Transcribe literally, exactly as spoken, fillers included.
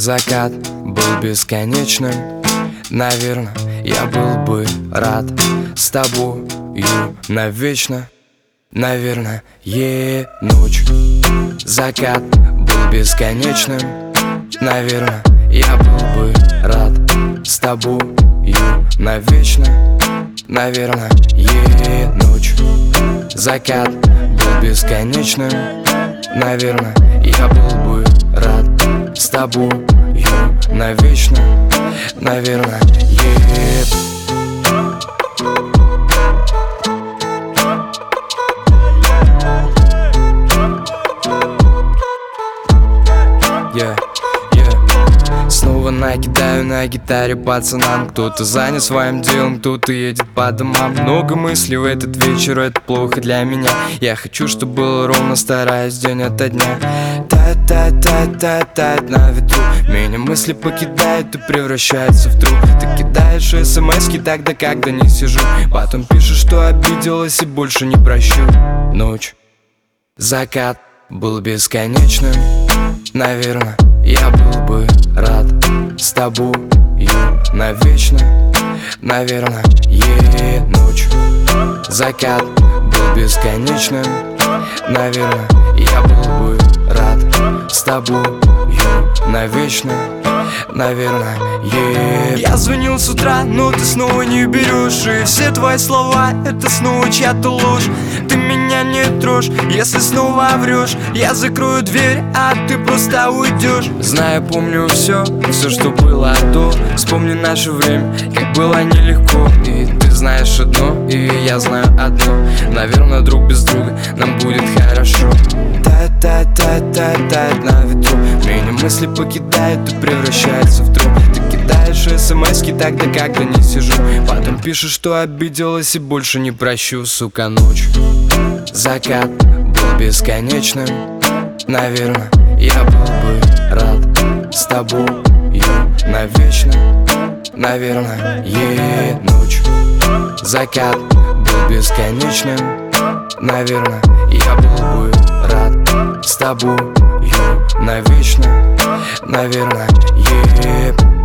Закат был бесконечным. Наверно, я был бы рад с тобою навечно. Наверно, е ночь. Закат был бесконечным. Наверно, я был бы рад с тобою навечно. Наверно, е ночь. Закат был бесконечным. Наверно, я был бы рад с тобою навечно. Наверно, е Yeah, yeah. Снова накидаю на гитаре пацанам. Кто-то занят своим делом, кто-то едет по домам. Много мыслей в этот вечер, это плохо для меня. Я хочу, чтобы было ровно, стараюсь день ото дня. Тает-тает-тает-тает на ветру. Меня мысли покидают и превращаются в труп. Ты кидаешь смс-ки тогда, когда не сижу. Потом пишешь, что обиделась и больше не прощу. Ночь. Закат был бесконечным. Наверно, я был бы рад с тобою навечно. Наверно, е ночь. Закат был бесконечным. Наверно, я был бы рад с тобою навечно. Наверно, е Я звонил с утра, но ты снова не берешь. И все твои слова — это снова чья-то ложь. Ты меня не трожь, если снова врешь. Я закрою дверь, а ты просто уйдешь. Знаю, помню все, все, что было до. Вспомни наше время, как было нелегко. И ты знаешь одно, и я знаю одно. Наверное, друг без друга нам будет хорошо. Тает-тает-тает-тает на ветру. Меня мысли покидают и превращаются в труп. Ты кидаешь смс-ки тогда, когда не сижу. Потом пишешь, что обиделась и больше не прощу. Сука, ночь. Закат был бесконечным. Наверно, я был бы рад с тобою навечно. Наверно, е ночь. Закат был бесконечным. Наверно, я был бы рад с тобою навечно. Наверно, е